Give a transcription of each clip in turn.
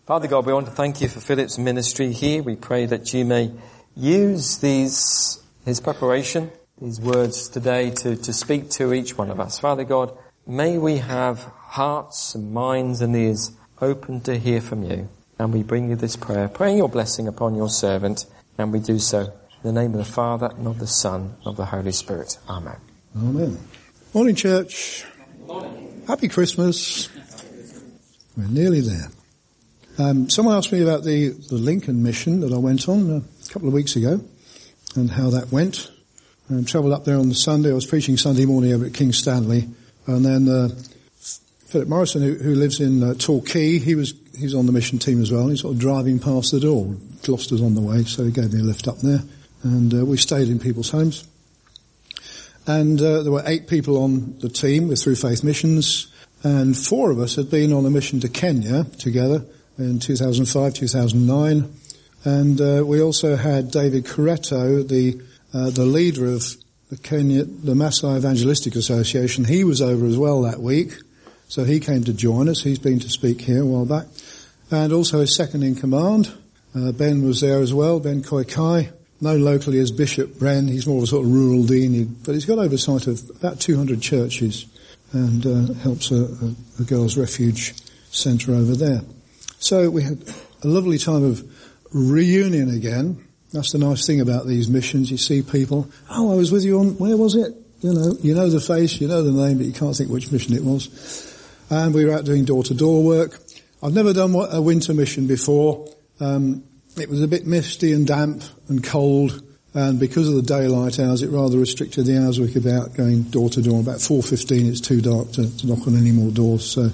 Father God, we want to thank you for Philip's ministry here. We pray that you may use his preparation, these words today to speak to each one of us. Father God, may we have hearts and minds and ears open to hear from you. And we bring you this prayer, praying your blessing upon your servant, and we do so in the name of the Father, and of the Son, and of the Holy Spirit. Amen. Amen. Morning, church. Morning. Happy Christmas. We're nearly there. Someone asked me about the Lincoln mission that I went on a couple of weeks ago and how that went. I travelled up there on the Sunday. I was preaching Sunday morning over at King Stanley, and then Philip Morrison, who lives in Torquay, he's on the mission team as well. He's sort of driving past the door. Gloucester's on the way, so he gave me a lift up there, and we stayed in people's homes. And there were 8 people on the team with Through Faith Missions, and 4 of us had been on a mission to Kenya together in 2005, 2009, and we also had David Coretto, the leader of the Maasai Evangelistic Association. He was over as well that week, so he came to join us. He's been to speak here a while back, and also his second in command, Ben was there as well. Ben Koikai, known locally as Bishop Bren. He's more of a sort of rural dean, but he's got oversight of about 200 churches and helps a girls' refuge centre over there. So we had a lovely time of reunion again. That's the nice thing about these missions. You see people, I was with you on, where was it? You know the face, you know the name, but you can't think which mission it was. And we were out doing door-to-door work. I've never done a winter mission before. It was a bit misty and damp and cold, and because of the daylight hours, it rather restricted the hours we could be out going door-to-door. About 4:15, it's too dark to knock on any more doors. So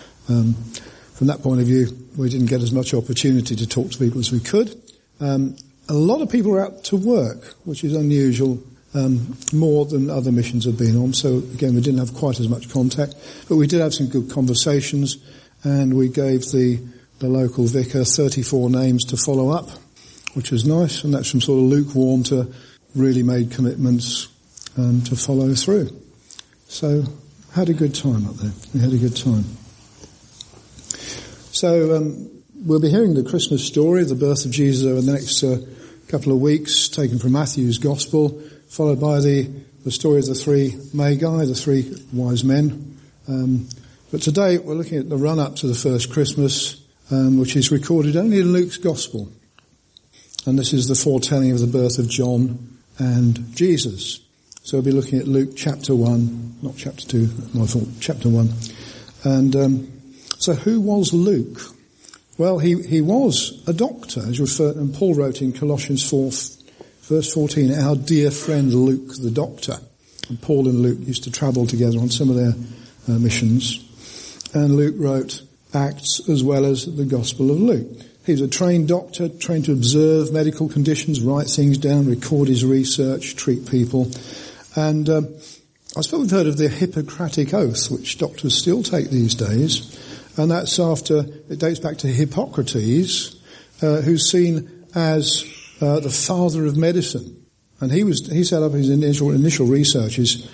from that point of view, we didn't get as much opportunity to talk to people as we could. A lot of people were out to work, which is unusual, more than other missions have been on. So again, we didn't have quite as much contact, but we did have some good conversations, and we gave the local vicar 34 names to follow up, which was nice, and that's from sort of lukewarm to really made commitments to follow through. So had a good time up there. We had a good time. So we'll be hearing the Christmas story, the birth of Jesus, over the next couple of weeks, taken from Matthew's Gospel, followed by the story of the 3 Magi, the 3 wise men. But today we're looking at the run-up to the first Christmas, which is recorded only in Luke's Gospel. And this is the foretelling of the birth of John and Jesus. So we'll be looking at Luke chapter 1, not chapter 2, I thought chapter 1. And so who was Luke? Well, he was a doctor, as referred, and Paul wrote in Colossians 4, verse 14, our dear friend Luke the doctor. And Paul and Luke used to travel together on some of their missions. And Luke wrote Acts as well as the Gospel of Luke. He was a trained doctor, trained to observe medical conditions, write things down, record his research, treat people. And I suppose we've heard of the Hippocratic Oath, which doctors still take these days. And that's it dates back to Hippocrates, who's seen as the father of medicine. And he set up his initial researches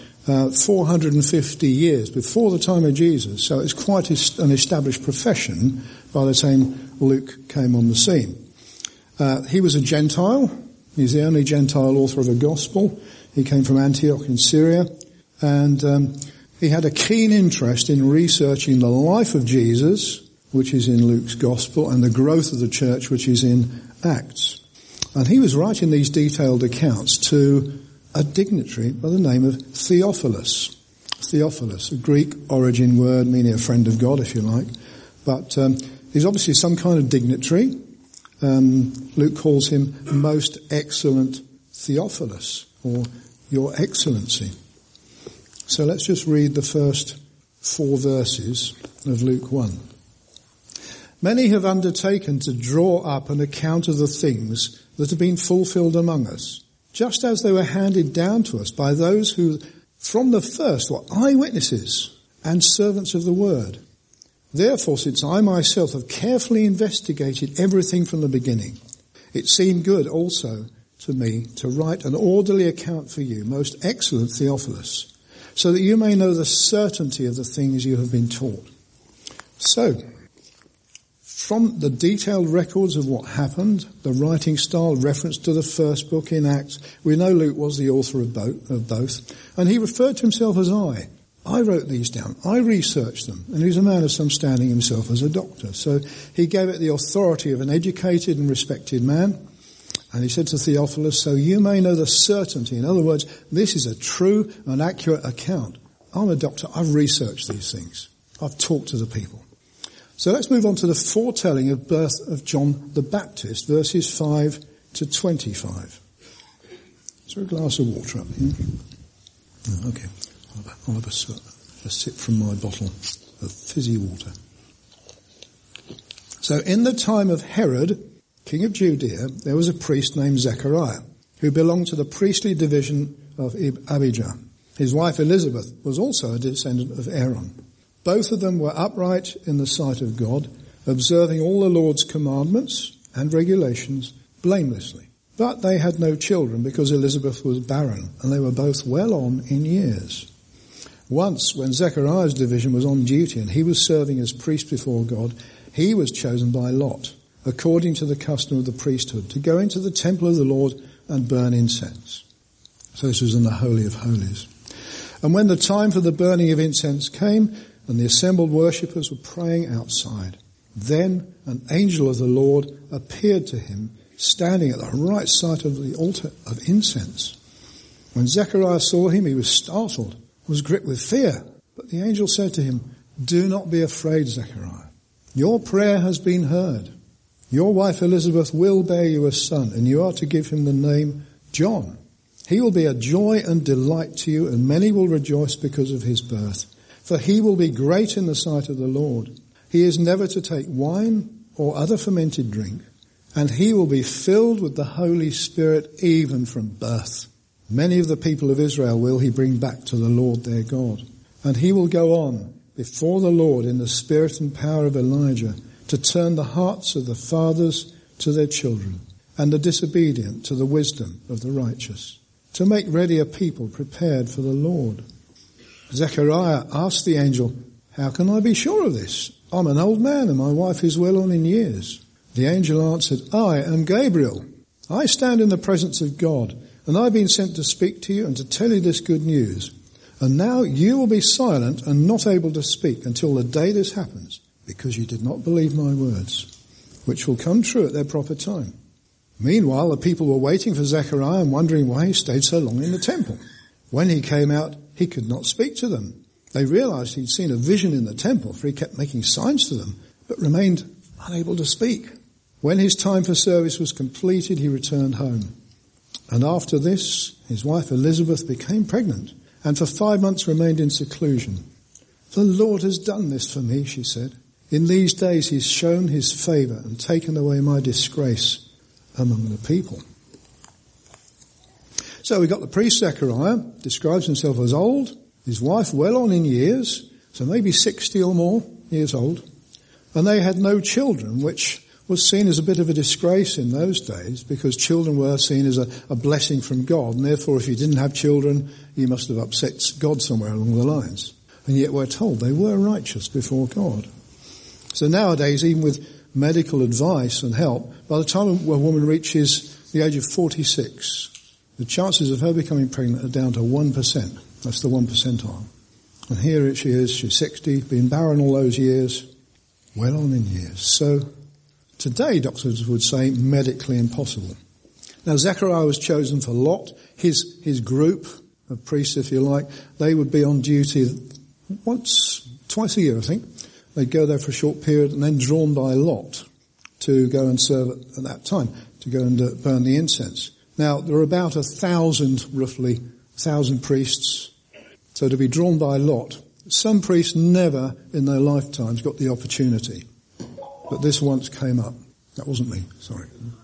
450 years before the time of Jesus. So it's quite an established profession by the time Luke came on the scene. He was a Gentile. He's the only Gentile author of a gospel. He came from Antioch in Syria, and he had a keen interest in researching the life of Jesus, which is in Luke's Gospel, and the growth of the church, which is in Acts. And he was writing these detailed accounts to a dignitary by the name of Theophilus. Theophilus, a Greek origin word meaning a friend of God, if you like. But he's obviously some kind of dignitary. Luke calls him Most Excellent Theophilus, or Your Excellency. So let's just read the first 4 verses of Luke 1. Many have undertaken to draw up an account of the things that have been fulfilled among us, just as they were handed down to us by those who from the first were eyewitnesses and servants of the word. Therefore, since I myself have carefully investigated everything from the beginning, it seemed good also to me to write an orderly account for you, most excellent Theophilus, so that you may know the certainty of the things you have been taught. So, From the detailed records of what happened, the writing style, reference to the first book in Acts, we know Luke was the author of both. And he referred to himself as I. I wrote these down. I researched them. And he was a man of some standing himself as a doctor. So he gave it the authority of an educated and respected man. And he said to Theophilus, so you may know the certainty. In other words, this is a true and accurate account. I'm a doctor. I've researched these things. I've talked to the people. So let's move on to the foretelling of birth of John the Baptist, verses 5 to 25. Is there a glass of water up here? Oh, okay. I'll have a sip from my bottle of fizzy water. So in the time of Herod, king of Judea, there was a priest named Zechariah, who belonged to the priestly division of Abijah. His wife Elizabeth was also a descendant of Aaron. Both of them were upright in the sight of God, observing all the Lord's commandments and regulations blamelessly. But they had no children because Elizabeth was barren, and they were both well on in years. Once, when Zechariah's division was on duty and he was serving as priest before God, he was chosen by Lot, according to the custom of the priesthood, to go into the temple of the Lord and burn incense. So this was in the Holy of Holies. And when the time for the burning of incense came, and the assembled worshippers were praying outside, then an angel of the Lord appeared to him, standing at the right side of the altar of incense. When Zechariah saw him, he was startled, was gripped with fear. But the angel said to him, do not be afraid, Zechariah. Your prayer has been heard. Your wife Elizabeth will bear you a son, and you are to give him the name John. He will be a joy and delight to you, and many will rejoice because of his birth. For he will be great in the sight of the Lord. He is never to take wine or other fermented drink, and he will be filled with the Holy Spirit even from birth. Many of the people of Israel will he bring back to the Lord their God. And he will go on before the Lord in the spirit and power of Elijah, to turn the hearts of the fathers to their children, and the disobedient to the wisdom of the righteous, to make ready a people prepared for the Lord. Zechariah asked the angel, how can I be sure of this? I'm an old man and my wife is well on in years. The angel answered, I am Gabriel. I stand in the presence of God, and I've been sent to speak to you and to tell you this good news. And now you will be silent and not able to speak until the day this happens, because you did not believe my words, which will come true at their proper time. Meanwhile, the people were waiting for Zechariah and wondering why he stayed so long in the temple. When he came out, he could not speak to them. They realized he'd seen a vision in the temple, for he kept making signs to them, but remained unable to speak. When his time for service was completed, he returned home. And after this, his wife Elizabeth became pregnant, and for 5 months remained in seclusion. The Lord has done this for me, she said. In these days he's shown his favour and taken away my disgrace among the people. So we got the priest Zechariah, describes himself as old, his wife well on in years, so maybe 60 or more years old, and they had no children, which was seen as a bit of a disgrace in those days, because children were seen as a blessing from God, and therefore if you didn't have children, you must have upset God somewhere along the lines. And yet we're told they were righteous before God. So nowadays, even with medical advice and help, by the time a woman reaches the age of 46, the chances of her becoming pregnant are down to 1%. That's the 1 percentile. And here she is, she's 60, been barren all those years, well on in years. So today, doctors would say medically impossible. Now, Zechariah was chosen for Lot. His group of priests, if you like, they would be on duty twice a year, I think. They'd go there for a short period and then drawn by Lot to go and serve at that time, to go and burn the incense. Now, there are about 1,000 priests. So to be drawn by Lot, some priests never in their lifetimes got the opportunity. But this once came up. That wasn't me, sorry.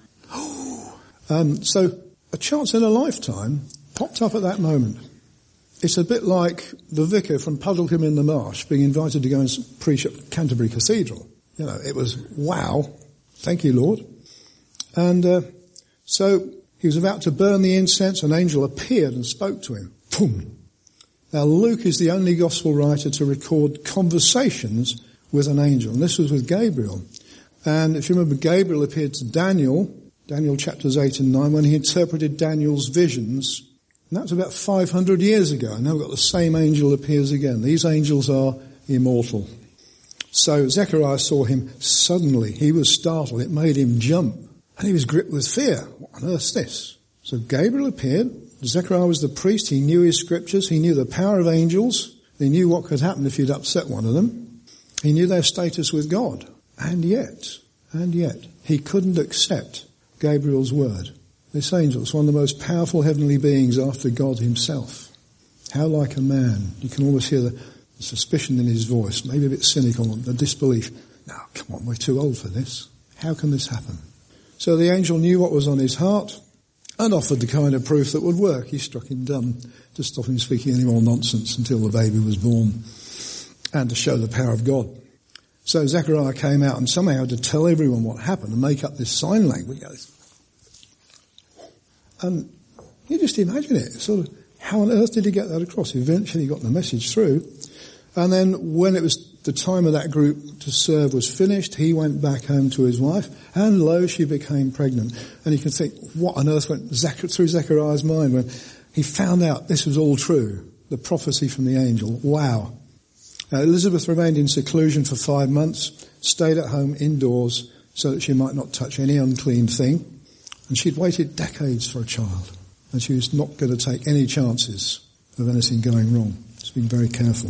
So a chance in a lifetime popped up at that moment. It's a bit like the vicar from Puddleham in the Marsh being invited to go and preach at Canterbury Cathedral. You know, it was, wow, thank you, Lord. And so he was about to burn the incense. An angel appeared and spoke to him. Boom. Now, Luke is the only gospel writer to record conversations with an angel, and this was with Gabriel. And if you remember, Gabriel appeared to Daniel chapters 8 and 9, when he interpreted Daniel's visions. And that was about 500 years ago. And now we've got the same angel appears again. These angels are immortal. So Zechariah saw him suddenly. He was startled. It made him jump. And he was gripped with fear. What on earth's this? So Gabriel appeared. Zechariah was the priest. He knew his scriptures. He knew the power of angels. He knew what could happen if you'd upset one of them. He knew their status with God. And yet, he couldn't accept Gabriel's word. This angel is one of the most powerful heavenly beings after God himself. How like a man. You can almost hear the suspicion in his voice, maybe a bit cynical, the disbelief. No, come on, we're too old for this. How can this happen? So the angel knew what was on his heart and offered the kind of proof that would work. He struck him dumb to stop him speaking any more nonsense until the baby was born and to show the power of God. So Zechariah came out and somehow had to tell everyone what happened and make up this sign language. And you just imagine it. Sort of, how on earth did he get that across? Eventually he got the message through. And then when it was the time of that group to serve was finished, he went back home to his wife, and lo, she became pregnant. And you can think, what on earth went through Zechariah's mind when he found out this was all true, the prophecy from the angel. Wow. Elizabeth remained in seclusion for 5 months, stayed at home indoors so that she might not touch any unclean thing. And she'd waited decades for a child, and she was not going to take any chances of anything going wrong. She's been very careful.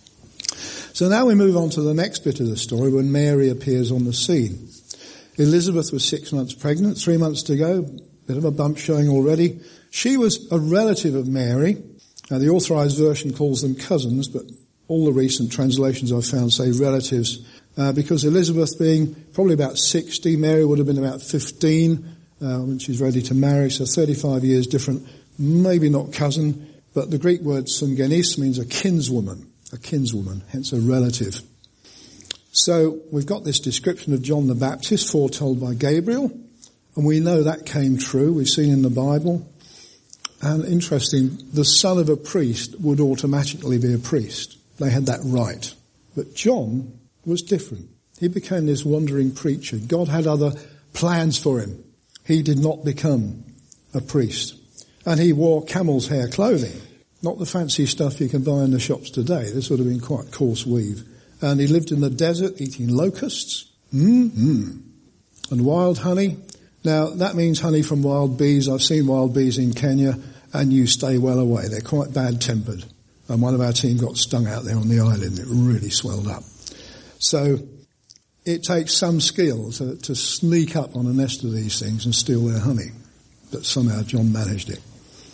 So now we move on to the next bit of the story when Mary appears on the scene. Elizabeth was 6 months pregnant, 3 months to go, bit of a bump showing already. She was a relative of Mary. Now the authorized version calls them cousins, but all the recent translations I've found say relatives, because Elizabeth being probably about 60, Mary would have been about 15 when she's ready to marry, so 35 years different, maybe not cousin, but the Greek word sungenis means a kinswoman, hence a relative. So we've got this description of John the Baptist foretold by Gabriel, and we know that came true. We've seen in the Bible. And interesting, the son of a priest would automatically be a priest. They had that right. But John was different. He became this wandering preacher. God had other plans for him. He did not become a priest. And he wore camel's hair clothing, not the fancy stuff you can buy in the shops today. This would have been quite coarse weave. And he lived in the desert eating locusts and wild honey. Now, that means honey from wild bees. I've seen wild bees in Kenya, and you stay well away. They're quite bad-tempered. And one of our team got stung out there on the island. It really swelled up. So it takes some skill to sneak up on a nest of these things and steal their honey. But somehow John managed it.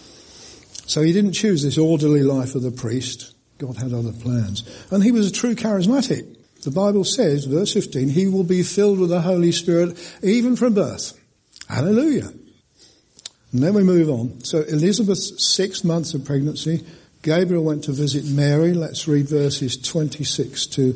So he didn't choose this orderly life of the priest. God had other plans. And he was a true charismatic. The Bible says, verse 15, he will be filled with the Holy Spirit even from birth. Hallelujah. And then we move on. So Elizabeth's 6 months of pregnancy, Gabriel went to visit Mary. Let's read verses 26 to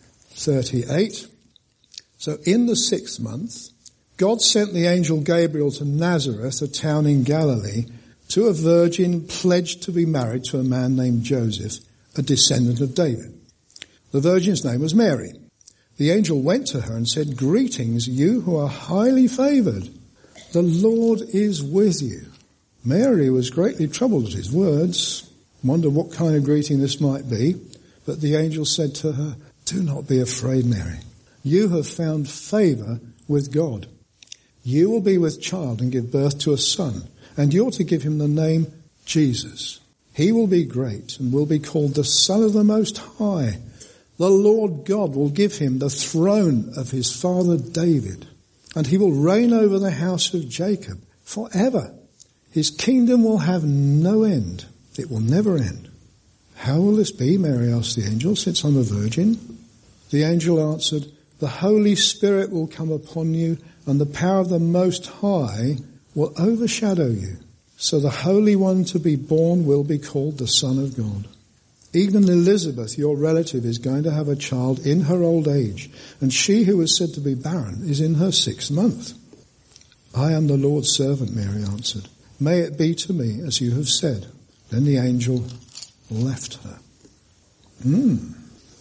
38. So in the 6th month, God sent the angel Gabriel to Nazareth, a town in Galilee, to a virgin pledged to be married to a man named Joseph, a descendant of David. The virgin's name was Mary. The angel went to her and said, "Greetings, you who are highly favored. The Lord is with you." Mary was greatly troubled at his words, wondered what kind of greeting this might be. But the angel said to her, "Do not be afraid, Mary. You have found favor with God. You will be with child and give birth to a son, and you're to give him the name Jesus. He will be great and will be called the Son of the Most High. The Lord God will give him the throne of his father David, and he will reign over the house of Jacob forever. His kingdom will have no end. It will never end." "How will this be?" Mary asked the angel, "since I'm a virgin?" The angel answered, "The Holy Spirit will come upon you, and the power of the Most High will overshadow you. So the Holy One to be born will be called the Son of God. Even Elizabeth, your relative, is going to have a child in her old age, and she who was said to be barren is in her 6th month." "I am the Lord's servant," Mary answered. "May it be to me as you have said." Then the angel left her.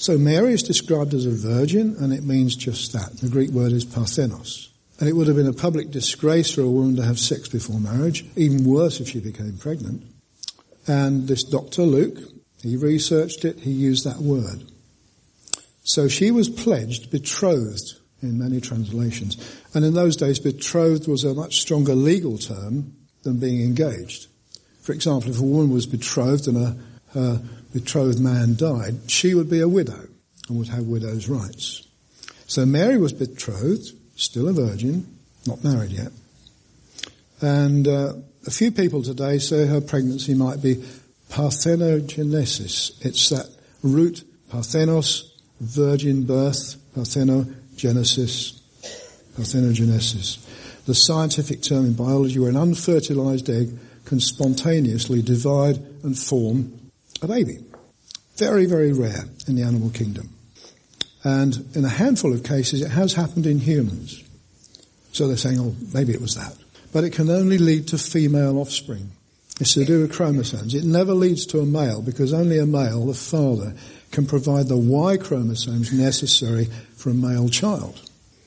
So Mary is described as a virgin, and it means just that. The Greek word is parthenos. And it would have been a public disgrace for a woman to have sex before marriage, even worse if she became pregnant. And this Dr. Luke, he researched it, he used that word. So she was pledged, betrothed in many translations. And in those days, betrothed was a much stronger legal term than being engaged. For example, if a woman was betrothed and her betrothed man died, she would be a widow and would have widow's rights. So Mary was betrothed, still a virgin, not married yet. And a few people today say her pregnancy might be parthenogenesis. It's that root, parthenos, virgin birth, parthenogenesis. The scientific term in biology where an unfertilized egg can spontaneously divide and form a baby. Very, very rare in the animal kingdom. And in a handful of cases it has happened in humans. So they're saying, oh, maybe it was that. But it can only lead to female offspring. It's to do with chromosomes. It never leads to a male because only a male, the father, can provide the Y chromosomes necessary for a male child.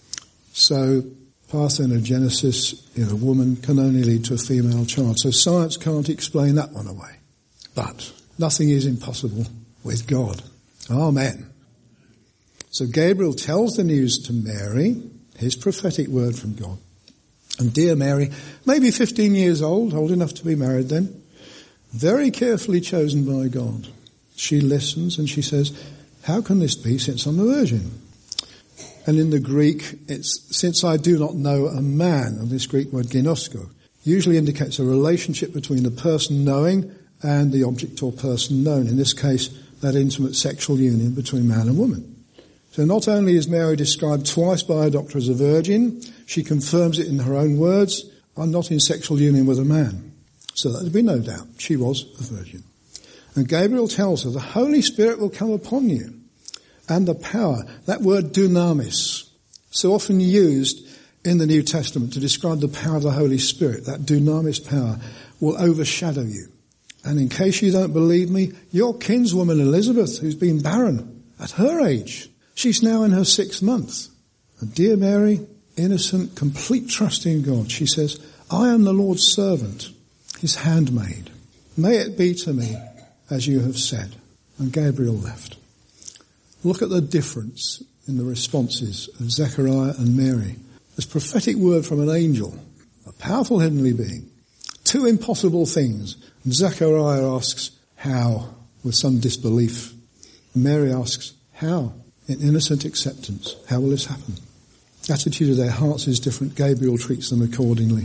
So parthenogenesis in a woman can only lead to a female child. So science can't explain that one away. But nothing is impossible with God. Amen. So Gabriel tells the news to Mary, his prophetic word from God. And dear Mary, maybe 15 years old enough to be married then, very carefully chosen by God. She listens and she says, how can this be since I'm a virgin? And in the Greek, it's since I do not know a man, and this Greek word ginosko usually indicates a relationship between the person knowing and the object or person known. In this case, that intimate sexual union between man and woman. So not only is Mary described twice by a doctor as a virgin, she confirms it in her own words, I'm not in sexual union with a man. So there'd be no doubt, she was a virgin. And Gabriel tells her, the Holy Spirit will come upon you. And the power, that word dunamis, so often used in the New Testament to describe the power of the Holy Spirit, that dunamis power will overshadow you. And in case you don't believe me, your kinswoman Elizabeth, who's been barren at her age, she's now in her 6th month. And dear Mary, innocent, complete trust in God, she says, I am the Lord's servant, his handmaid. May it be to me as you have said. And Gabriel left. Look at the difference in the responses of Zechariah and Mary. This prophetic word from an angel, a powerful heavenly being. 2 impossible things. And Zechariah asks, how? With some disbelief. And Mary asks, how? In innocent acceptance. How will this happen? The attitude of their hearts is different. Gabriel treats them accordingly.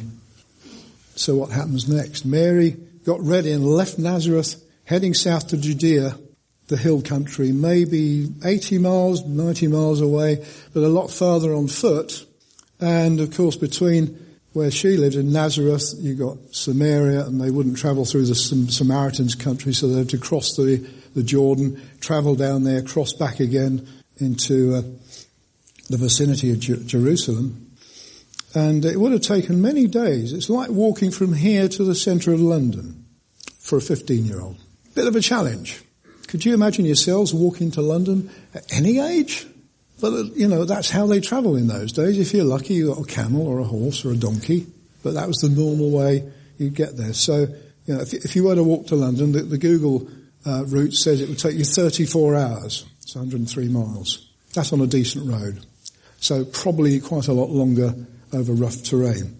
So what happens next? Mary got ready and left Nazareth, heading south to Judea, the hill country, maybe 80 miles, 90 miles away, but a lot farther on foot. And of course between where she lived in Nazareth, you got Samaria, and they wouldn't travel through the Samaritans' country, so they had to cross the Jordan, travel down there, cross back again into the vicinity of Jerusalem. And it would have taken many days. It's like walking from here to the centre of London for a 15-year-old. Bit of a challenge. Could you imagine yourselves walking to London at any age? But, that's how they travel in those days. If you're lucky, you got a camel or a horse or a donkey. But that was the normal way you'd get there. So, if you were to walk to London, the Google route says it would take you 34 hours. It's 103 miles. That's on a decent road. So probably quite a lot longer over rough terrain.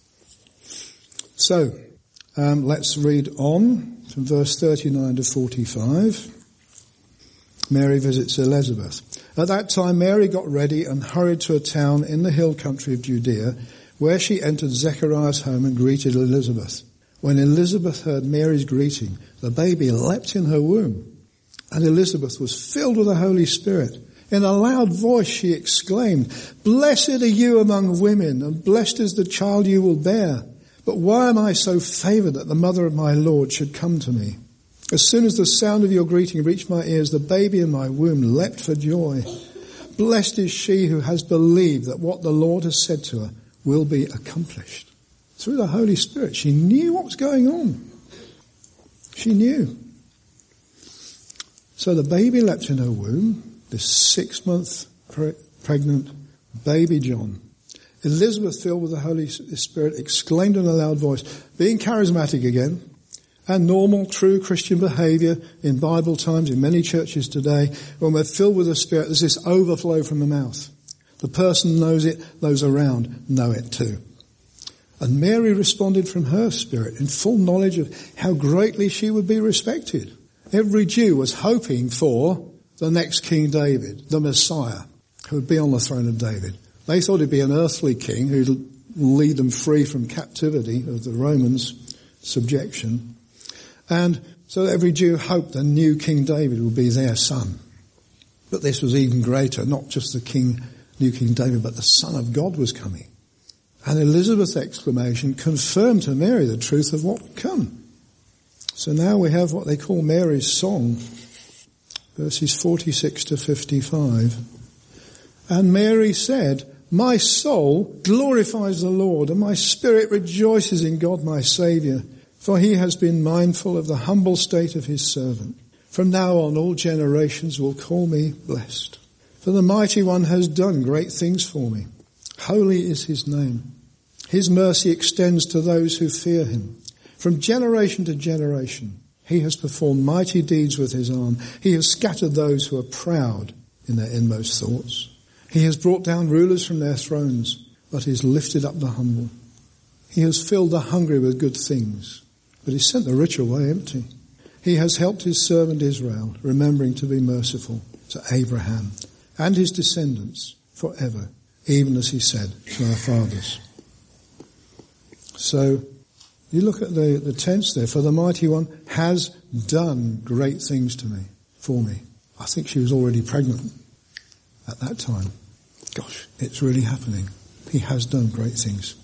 So, let's read on from verse 39 to 45. Mary visits Elizabeth. At that time Mary got ready and hurried to a town in the hill country of Judea, where she entered Zechariah's home and greeted Elizabeth. When Elizabeth heard Mary's greeting, the baby leapt in her womb, and Elizabeth was filled with the Holy Spirit. In a loud voice she exclaimed, "Blessed are you among women, and blessed is the child you will bear. But why am I so favoured that the mother of my Lord should come to me? As soon as the sound of your greeting reached my ears, the baby in my womb leapt for joy. Blessed is she who has believed that what the Lord has said to her will be accomplished." Through the Holy Spirit, she knew what was going on. She knew. So the baby leapt in her womb. this 6-month pregnant baby John. Elizabeth, filled with the Holy Spirit, exclaimed in a loud voice, being charismatic again, and normal, true Christian behaviour in Bible times, in many churches today, when we're filled with the Spirit, there's this overflow from the mouth. The person knows it, those around know it too. And Mary responded from her spirit in full knowledge of how greatly she would be respected. Every Jew was hoping for the next King David, the Messiah, who would be on the throne of David. They thought he'd be an earthly king who'd lead them free from captivity of the Romans' subjection. And so every Jew hoped the new King David would be their son. But this was even greater, not just the new King David, but the Son of God was coming. And Elizabeth's exclamation confirmed to Mary the truth of what would come. So now we have what they call Mary's song, verses 46 to 55. And Mary said, my soul glorifies the Lord, and my spirit rejoices in God my Saviour, for he has been mindful of the humble state of his servant. From now on all generations will call me blessed. For the Mighty One has done great things for me. Holy is his name. His mercy extends to those who fear him. From generation to generation, he has performed mighty deeds with his arm. He has scattered those who are proud in their inmost thoughts. He has brought down rulers from their thrones, but he has lifted up the humble. He has filled the hungry with good things, but he sent the rich away empty. He has helped his servant Israel, remembering to be merciful to Abraham and his descendants forever, even as he said to our fathers. So you look at the tense there, for the Mighty One has done great things for me. I think she was already pregnant at that time. Gosh, it's really happening. He has done great things.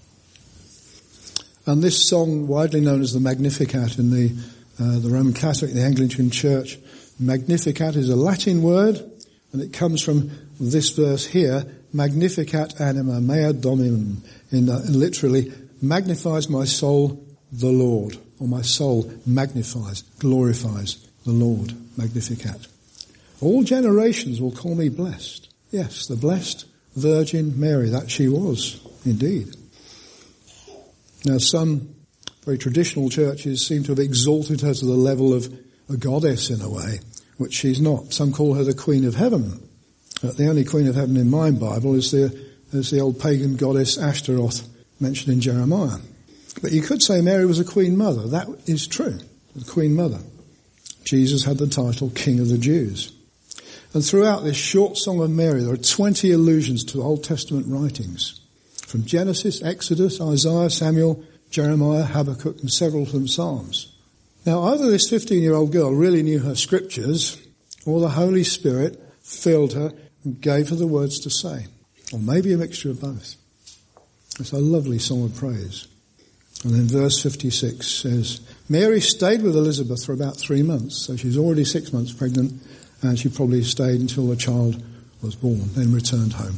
And this song, widely known as the Magnificat in the Roman Catholic, the Anglican Church, Magnificat is a Latin word, and it comes from this verse here, Magnificat anima mea Dominum, literally, magnifies my soul the Lord, or my soul magnifies, glorifies the Lord, Magnificat. All generations will call me blessed. Yes, the blessed Virgin Mary, that she was, indeed. Now some very traditional churches seem to have exalted her to the level of a goddess in a way, which she's not. Some call her the Queen of Heaven. The only Queen of Heaven in my Bible is the old pagan goddess Ashtaroth mentioned in Jeremiah. But you could say Mary was a Queen Mother. That is true, the Queen Mother. Jesus had the title King of the Jews. And throughout this short song of Mary, there are 20 allusions to Old Testament writings. From Genesis, Exodus, Isaiah, Samuel, Jeremiah, Habakkuk, and several from Psalms. Now, either this 15-year-old girl really knew her scriptures, or the Holy Spirit filled her and gave her the words to say. Or maybe a mixture of both. It's a lovely song of praise. And then verse 56 says, Mary stayed with Elizabeth for about 3 months, so she's already 6 months pregnant, and she probably stayed until the child was born, then returned home.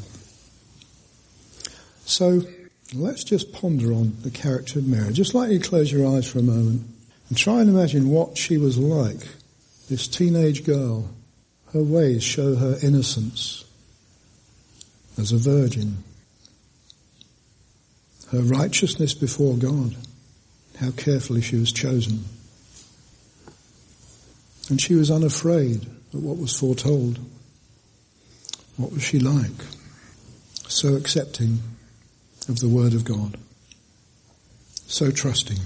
So let's just ponder on the character of Mary. Just like you close your eyes for a moment and try and imagine what she was like, this teenage girl. Her ways show her innocence as a virgin. Her righteousness before God, how carefully she was chosen. And she was unafraid of what was foretold. What was she like? So accepting of the Word of God. So trusting.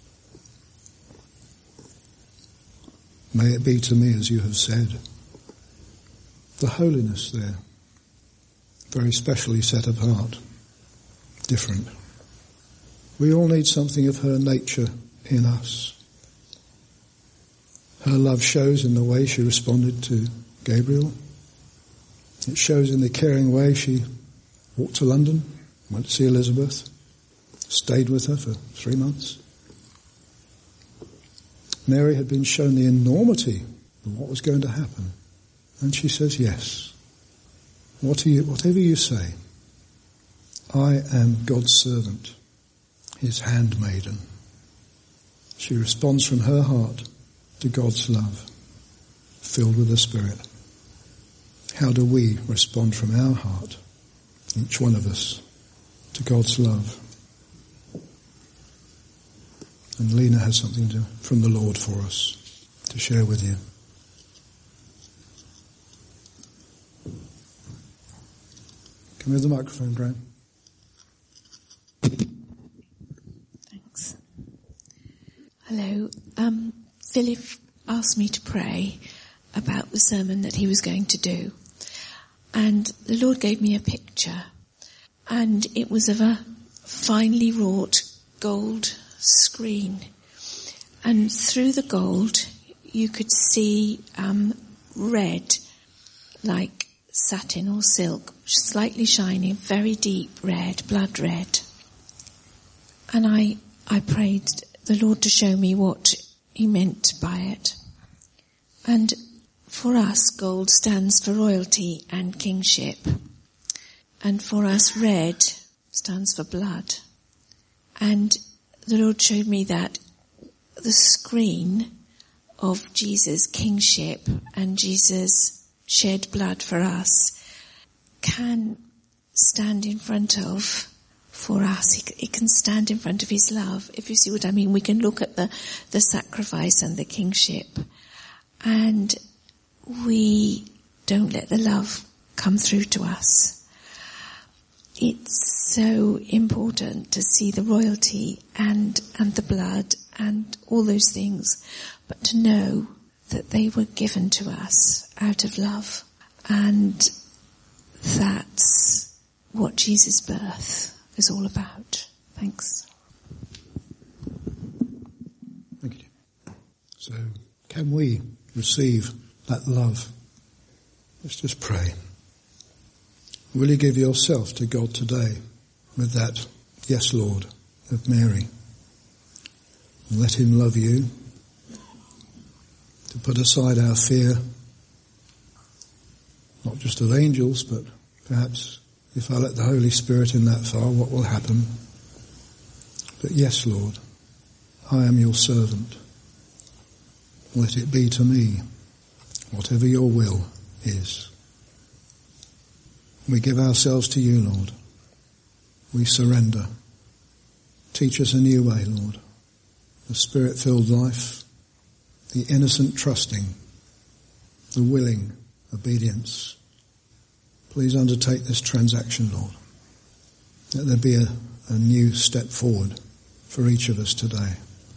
May it be to me as you have said. The holiness there, very specially set apart, different. We all need something of her nature in us. Her love shows in the way she responded to Gabriel. It shows in the caring way she walked to London, went to see Elizabeth, stayed with her for 3 months. Mary had been shown the enormity of what was going to happen. And she says, yes, whatever you say, I am God's servant, his handmaiden. She responds from her heart to God's love, filled with the Spirit. How do we respond from our heart, each one of us, to God's love? And Lena has something from the Lord for us to share with you. Can we have the microphone, Graham? Thanks. Hello. Philip asked me to pray about the sermon that he was going to do. And the Lord gave me a picture. And it was of a finely wrought gold screen. And through the gold, you could see red, like satin or silk, slightly shiny, very deep red, blood red. And I prayed the Lord to show me what he meant by it. And for us, gold stands for royalty and kingship. And for us, red stands for blood. And the Lord showed me that the screen of Jesus' kingship and Jesus' shed blood for us can stand in front of, for us, it can stand in front of his love. If you see what I mean, we can look at the sacrifice and the kingship, and we don't let the love come through to us. It's so important to see the royalty and the blood and all those things, but to know that they were given to us out of love. And that's what Jesus' birth is all about. Thanks. Thank you. So, can we receive that love? Let's just pray. Will you give yourself to God today with that, yes, Lord, of Mary? And let him love you. To put aside our fear, not just of angels, but perhaps if I let the Holy Spirit in that far, what will happen? But yes, Lord, I am your servant. Let it be to me whatever your will is. We give ourselves to you, Lord. We surrender. Teach us a new way, Lord. The Spirit-filled life, the innocent trusting, the willing obedience. Please undertake this transaction, Lord. Let there be a new step forward for each of us today.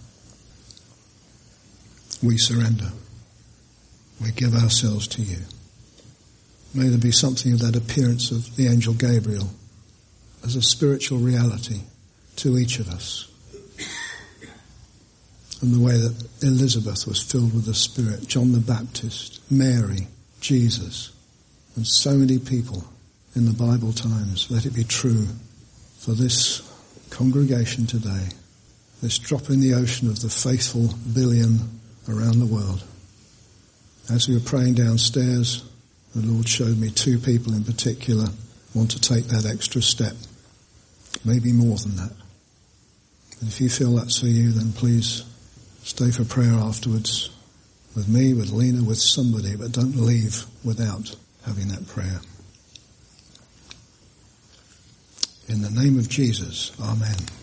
We surrender. We give ourselves to you. May there be something of that appearance of the angel Gabriel as a spiritual reality to each of us. And the way that Elizabeth was filled with the Spirit, John the Baptist, Mary, Jesus, and so many people in the Bible times. Let it be true for this congregation today, this drop in the ocean of the faithful billion around the world. As we were praying downstairs, the Lord showed me 2 people in particular want to take that extra step, maybe more than that. And if you feel that's for you, then please stay for prayer afterwards with me, with Lena, with somebody, but don't leave without having that prayer. In the name of Jesus, amen.